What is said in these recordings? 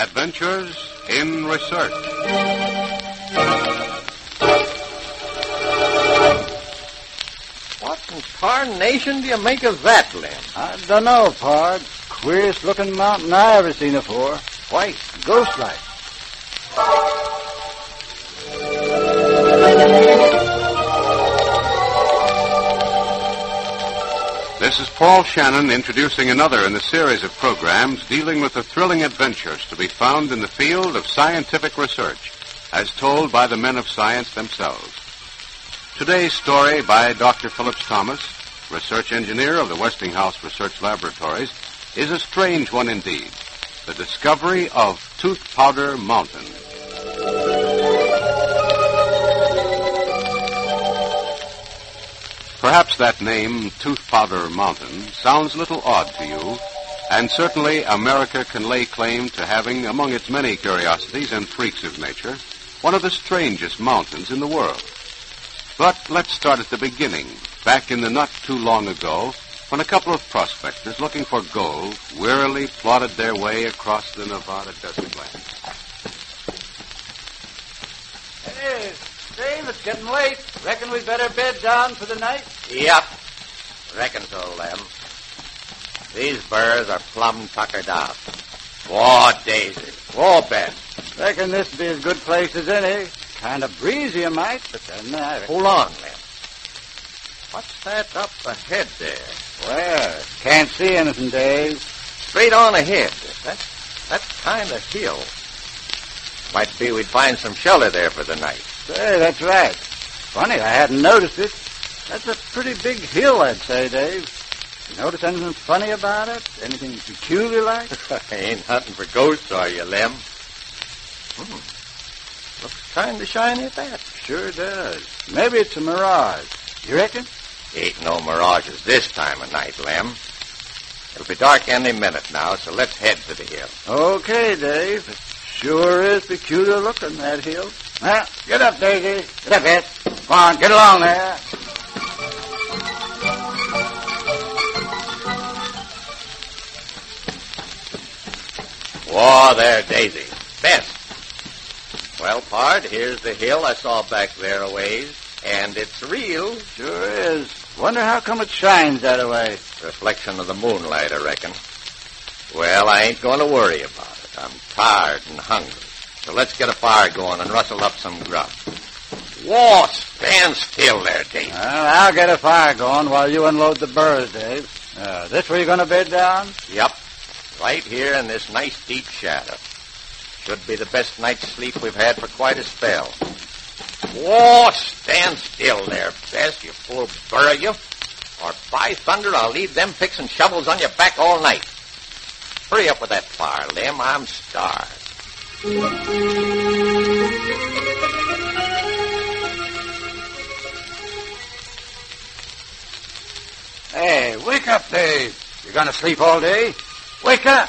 Adventures in Research. What in tarnation do you make of that, Lem? I don't know, Pard. Queerest looking mountain I ever seen afore. White, ghost-like. This is Paul Shannon introducing another in the series of programs dealing with the thrilling adventures to be found in the field of scientific research, as told by the men of science themselves. Today's story by Dr. Phillips Thomas, research engineer of the Westinghouse Research Laboratories, is a strange one indeed. The discovery of Tooth Powder Mountain. Perhaps that name, Tooth Powder Mountain, sounds a little odd to you, and certainly America can lay claim to having, among its many curiosities and freaks of nature, one of the strangest mountains in the world. But let's start at the beginning, back in the not too long ago, when a couple of prospectors looking for gold wearily plodded their way across the Nevada desert land. Hey, Dave, it's getting late. Reckon we'd better bed down for the night? Yep. Reckon so, Lem. These birds are plumb tuckered out. Whoa, Daisy. Whoa, Ben. Reckon this'd be as good place as any. Kind of breezy, you might, but then Hold on, Lem. What's that up ahead there? Well, can't see anything, Dave. Straight on ahead. That's kind of hill. Might be we'd find some shelter there for the night. Say, that's right. Funny, I hadn't noticed it. That's a pretty big hill, I'd say, Dave. You notice anything funny about it? Anything peculiar like? Ain't hunting for ghosts, are you, Lem? Looks kind of shiny at that. Sure does. Maybe it's a mirage. You reckon? Ain't no mirages this time of night, Lem. It'll be dark any minute now, so let's head for the hill. Okay, Dave. It sure is peculiar looking, that hill. Well, get up, Daisy. Get up, Ed. Come on, get along there. Whoa there, Daisy. Best. Well, Pard, here's the hill I saw back there a ways, and it's real. Sure is. Wonder how come it shines that way. Reflection of the moonlight, I reckon. Well, I ain't going to worry about it. I'm tired and hungry. So let's get a fire going and rustle up some grub. Whoa, stand still there, Dave. Well, I'll get a fire going while you unload the burrs, Dave. This where you're going to bed down? Yep. Right here in this nice deep shadow. Should be the best night's sleep we've had for quite a spell. Whoa, stand still there, Bess, you fool burro, you. Or by thunder, I'll leave them picks and shovels on your back all night. Hurry up with that fire, Lem. I'm starved. Hey, wake up, Dave. You're going to sleep all day? Wake up.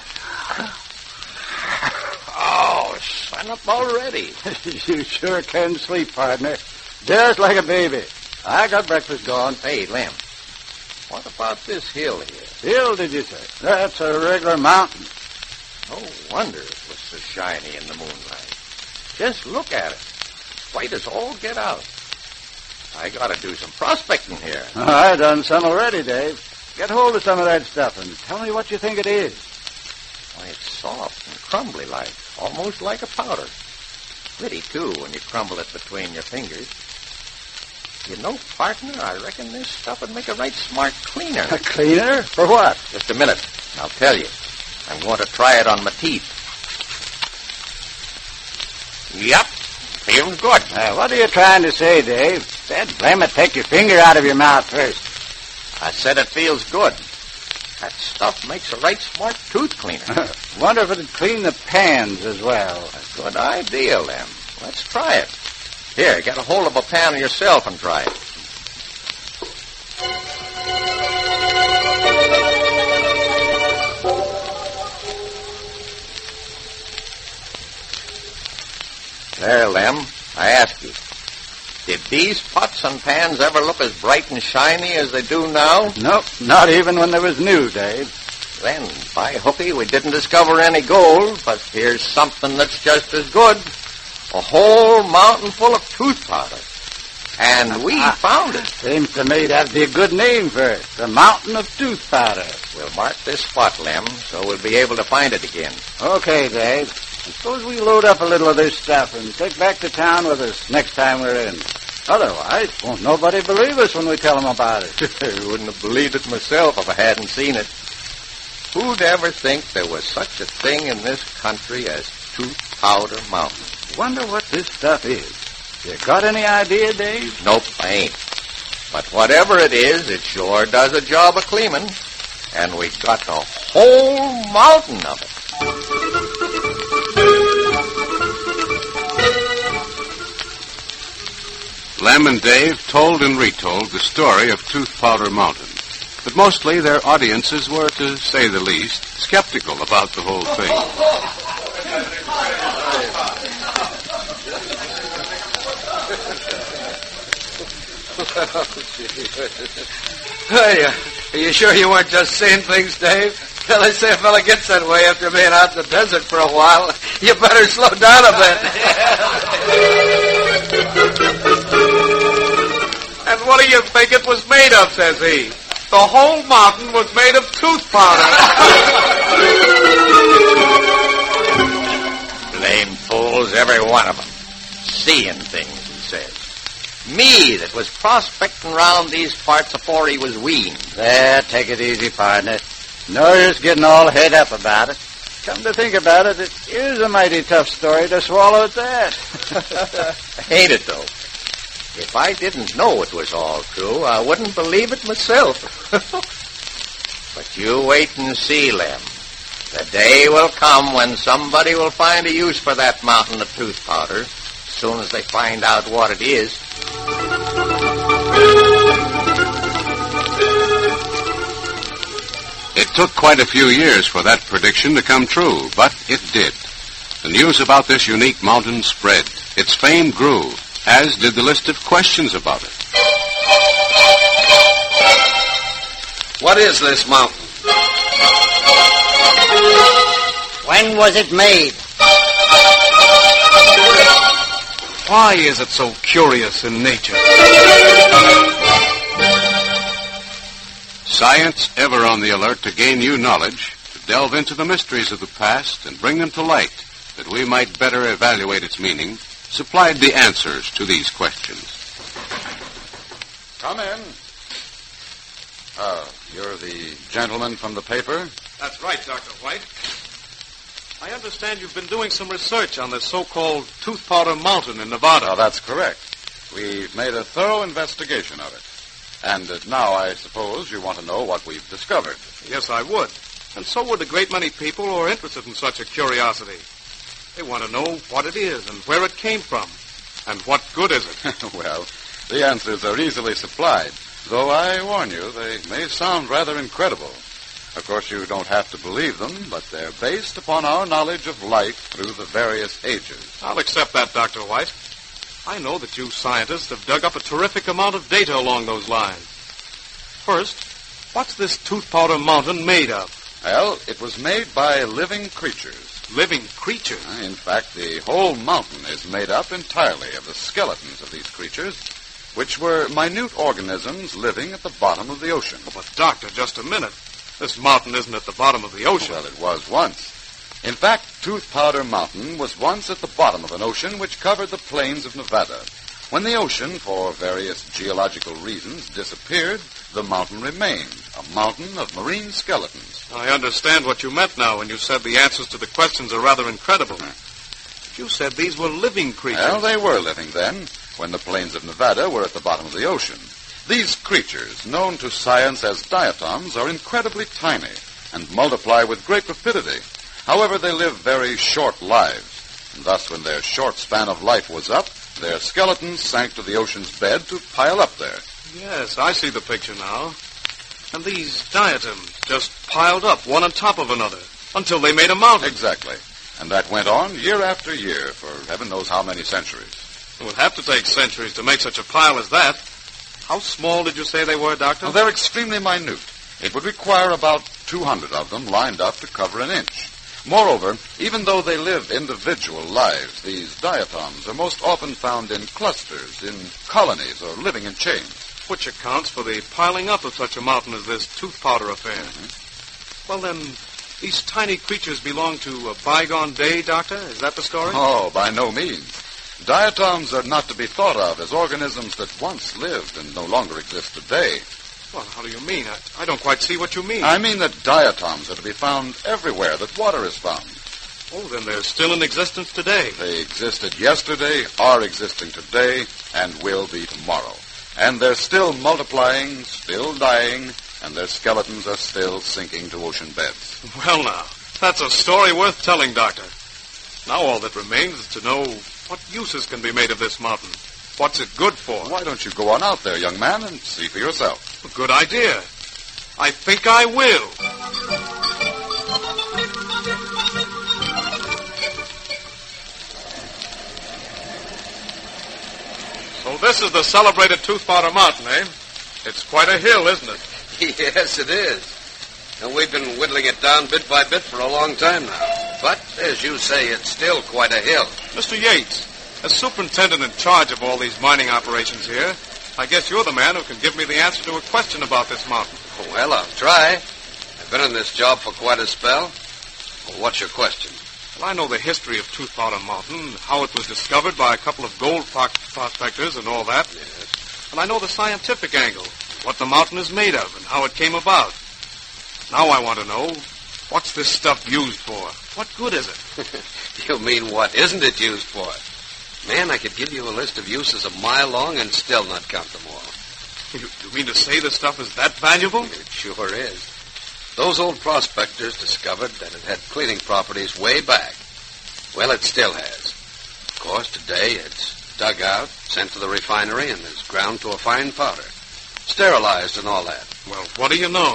Oh, sun up already. You sure can sleep, partner. Just like a baby. I got breakfast going. Hey, Lem, what about this hill here? Hill, did you say? That's a regular mountain. No wonder it was so shiny in the moonlight. Just look at it. White as all get out. I gotta do some prospecting here. I done some already, Dave. Get hold of some of that stuff and tell me what you think it is. Why, it's soft and crumbly like, almost like a powder. Pretty, too, when you crumble it between your fingers. You know, partner, I reckon this stuff would make a right smart cleaner. A cleaner? For what? Just a minute. I'll tell you. I'm going to try it on my teeth. Yep. Feels good. What are you trying to say, Dave? Said, blame it, take your finger out of your mouth first. I said it feels good. That stuff makes a right smart tooth cleaner. Wonder if it'd clean the pans as well. A good idea, Lem. Let's try it. Here, get a hold of a pan yourself and try it. There, Lem, I ask you, did these pots and pans ever look as bright and shiny as they do now? Nope, not even when they was new, Dave. Then, by hooky, we didn't discover any gold, but here's something that's just as good. A whole mountain full of tooth powder. And we found it. Seems to me that'd be a good name for it. The Mountain of Tooth Powder. We'll mark this spot, Lem, so we'll be able to find it again. Okay, Dave. Suppose we load up a little of this stuff and take back to town with us next time we're in. Otherwise, won't nobody believe us when we tell them about it. I wouldn't have believed it myself if I hadn't seen it. Who'd ever think there was such a thing in this country as Tooth Powder Mountain? Wonder what this stuff is. You got any idea, Dave? Nope, I ain't. But whatever it is, it sure does a job of cleaning. And we got the whole mountain of it. Lem and Dave told and retold the story of Tooth Powder Mountain. But mostly their audiences were, to say the least, skeptical about the whole thing. Hey, are you sure you weren't just saying things, Dave? Well, they say a fella gets that way after being out in the desert for a while. You better slow down a bit. And what do you think it was made of, says he? The whole mountain was made of tooth powder. Blame fools, every one of them. Seeing things, he says. Me that was prospecting round these parts afore he was weaned. There, take it easy, partner. No use getting all head up about it. Come to think about it, it is a mighty tough story to swallow at that. Ain't it, though? If I didn't know it was all true, I wouldn't believe it myself. But you wait and see, Lem. The day will come when somebody will find a use for that mountain of tooth powder, as soon as they find out what it is. It took quite a few years for that prediction to come true, but it did. The news about this unique mountain spread. Its fame grew, as did the list of questions about it. What is this mountain? When was it made? Why is it so curious in nature? Science, ever on the alert to gain new knowledge, to delve into the mysteries of the past and bring them to light, that we might better evaluate its meaning, supplied the answers to these questions. Come in. You're the gentleman from the paper? That's right, Dr. White. I understand you've been doing some research on this so-called Tooth Powder Mountain in Nevada. Oh, that's correct. We've made a thorough investigation of it. And now I suppose you want to know what we've discovered. Yes, I would. And so would a great many people who are interested in such a curiosity. They want to know what it is and where it came from. And what good is it? Well, the answers are easily supplied. Though I warn you, they may sound rather incredible. Of course, you don't have to believe them, but they're based upon our knowledge of life through the various ages. I'll accept that, Dr. White. I know that you scientists have dug up a terrific amount of data along those lines. First, what's this Tooth Powder Mountain made of? Well, it was made by living creatures. Living creatures? In fact, the whole mountain is made up entirely of the skeletons of these creatures, which were minute organisms living at the bottom of the ocean. Oh, but, Doctor, just a minute. This mountain isn't at the bottom of the ocean. Well, it was once. In fact, Tooth Powder Mountain was once at the bottom of an ocean which covered the plains of Nevada. When the ocean, for various geological reasons, disappeared, the mountain remained, a mountain of marine skeletons. I understand what you meant now when you said the answers to the questions are rather incredible. You said these were living creatures. Well, they were living then, when the plains of Nevada were at the bottom of the ocean. These creatures, known to science as diatoms, are incredibly tiny and multiply with great rapidity. However, they live very short lives, and thus when their short span of life was up, their skeletons sank to the ocean's bed to pile up there. Yes, I see the picture now. And these diatoms just piled up one on top of another until they made a mountain. Exactly. And that went on year after year for heaven knows how many centuries. It would have to take centuries to make such a pile as that. How small did you say they were, Doctor? Well, they're extremely minute. It would require about 200 of them lined up to cover an inch. Moreover, even though they live individual lives, these diatoms are most often found in clusters, in colonies, or living in chains. Which accounts for the piling up of such a mountain as this tooth powder affair. Well, then, these tiny creatures belong to a bygone day, Doctor? Is that the story? Oh, by no means. Diatoms are not to be thought of as organisms that once lived and no longer exist today. Well, how do you mean? I don't quite see what you mean. I mean that diatoms are to be found everywhere that water is found. Oh, then they're still in existence today. They existed yesterday, are existing today, and will be tomorrow. And they're still multiplying, still dying, and their skeletons are still sinking to ocean beds. Well, now, that's a story worth telling, Doctor. Now all that remains is to know what uses can be made of this mountain. What's it good for? Why don't you go on out there, young man, and see for yourself? A good idea. I think I will. So this is the celebrated Tooth Powder Mountain, eh? It's quite a hill, isn't it? Yes, it is. And we've been whittling it down bit by bit for a long time now. But, as you say, it's still quite a hill. Mr. Yates, as superintendent in charge of all these mining operations here, I guess you're the man who can give me the answer to a question about this mountain. Well, I'll try. I've been in this job for quite a spell. Well, what's your question? Well, I know the history of Tooth Powder Mountain, how it was discovered by a couple of gold prospectors and all that. Yes. And I know the scientific angle, what the mountain is made of and how it came about. Now I want to know, what's this stuff used for? What good is it? You mean what isn't it used for? Man, I could give you a list of uses a mile long and still not count them all. You mean to say this stuff is that valuable? It sure is. Those old prospectors discovered that it had cleaning properties way back. Well, it still has. Of course, today it's dug out, sent to the refinery, and is ground to a fine powder. Sterilized and all that. Well, what do you know?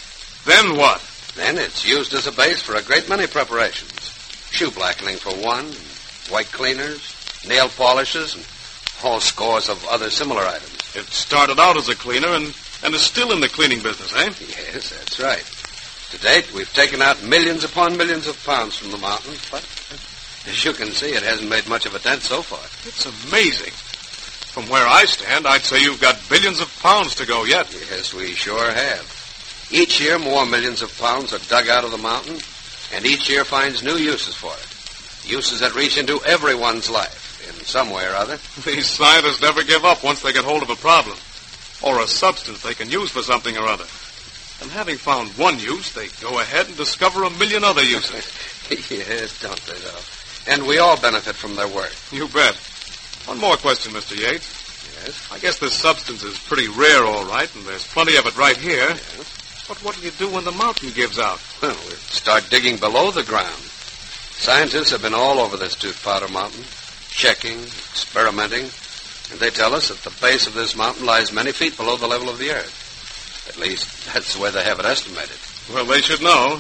Then what? Then it's used as a base for a great many preparations. Shoe blackening for one, white cleaners, nail polishes, and whole scores of other similar items. It started out as a cleaner and is still in the cleaning business, eh? Yes, that's right. To date, we've taken out millions upon millions of pounds from the mountain, but as you can see, it hasn't made much of a dent so far. It's amazing. From where I stand, I'd say you've got billions of pounds to go yet. Yes, we sure have. Each year, more millions of pounds are dug out of the mountain, and each year finds new uses for it. Uses that reach into everyone's life, in some way or other. These scientists never give up once they get hold of a problem, or a substance they can use for something or other. And having found one use, they go ahead and discover a million other uses. Yes, don't they, though? And we all benefit from their work. You bet. One more question, Mr. Yates. Yes? I guess this substance is pretty rare, all right, and there's plenty of it right here. Yes? But what do you do when the mountain gives out? Well, we start digging below the ground. Scientists have been all over this Tooth Powder Mountain, checking, experimenting, and they tell us that the base of this mountain lies many feet below the level of the earth. At least, that's the way they have it estimated. Well, they should know.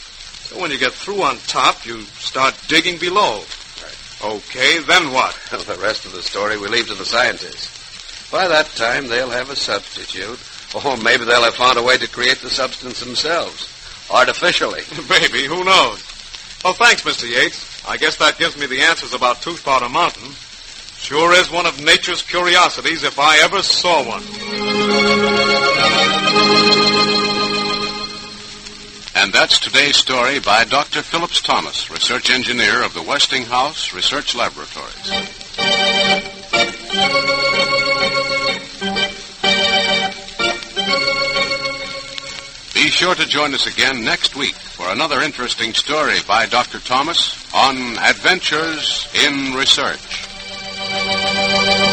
So when you get through on top, you start digging below. Right. Okay, then what? Well, the rest of the story we leave to the scientists. By that time, they'll have a substitute. Or maybe they'll have found a way to create the substance themselves, artificially. Maybe, who knows? Well, thanks, Mr. Yates. I guess that gives me the answers about Tooth Powder Mountain. Sure is one of nature's curiosities if I ever saw one. And that's today's story by Dr. Phillips Thomas, research engineer of the Westinghouse Research Laboratories. Be sure to join us again next week for another interesting story by Dr. Thomas on Adventures in Research.